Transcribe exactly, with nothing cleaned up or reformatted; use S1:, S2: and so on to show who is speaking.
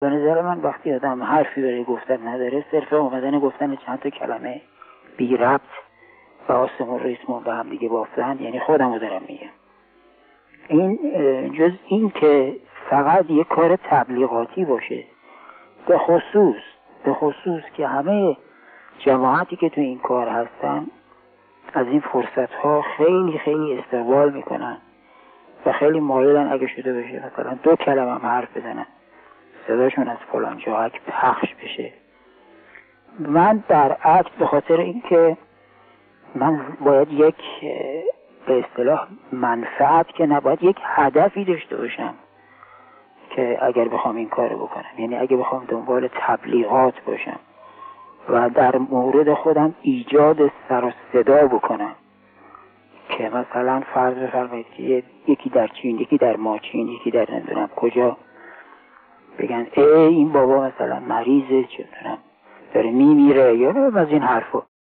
S1: به نظر من وقتی آدم حرفی برای گفتن نداره، صرف اومدن گفتن چند تا کلمه بی ربط و آسم و ریتم به هم دیگه بافتن، یعنی خودمو دارم میگم. این جز این که فقط یک کار تبلیغاتی باشه، به خصوص به خصوص که همه جماعتی که تو این کار هستن از این فرصت ها خیلی خیلی استقبال میکنن و خیلی مایلن اگه شده بشه مثلا دو کلمه هم حرف بزنن، صداشون از فلان جا پخش بشه. من برعکس به خاطر اینکه من باید یک به اصطلاح منفعت که نباید یک هدفی داشته باشم که اگر بخوام این کارو بکنم، یعنی اگه بخوام دنبال تبلیغات باشم و در مورد خودم ایجاد سر و صدا بکنم که مثلا فرض بفرمایید که یکی در چین، یکی در ماچین، یکی در نمیدونم کجا بگن ای این بابا مثلا مریضه، چه میدونم داره میمیره یا از این حرفا.